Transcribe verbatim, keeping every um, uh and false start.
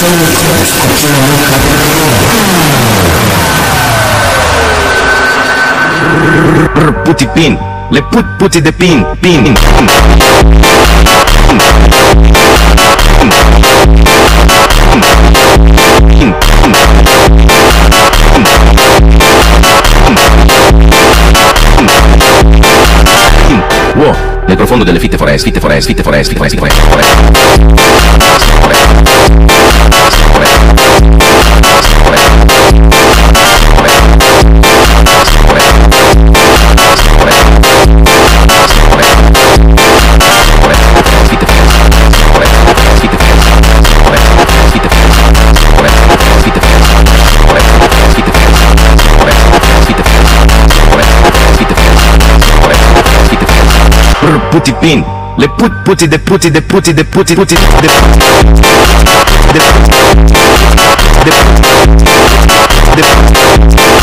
Puti pin, le put puti de pin, pin. Wow, nel profondo delle fitte foreste, fitte foreste, fitte foreste, fitte foreste, fitte puti pin, le put puti de puti de puti de puti puti de puti de puti de puti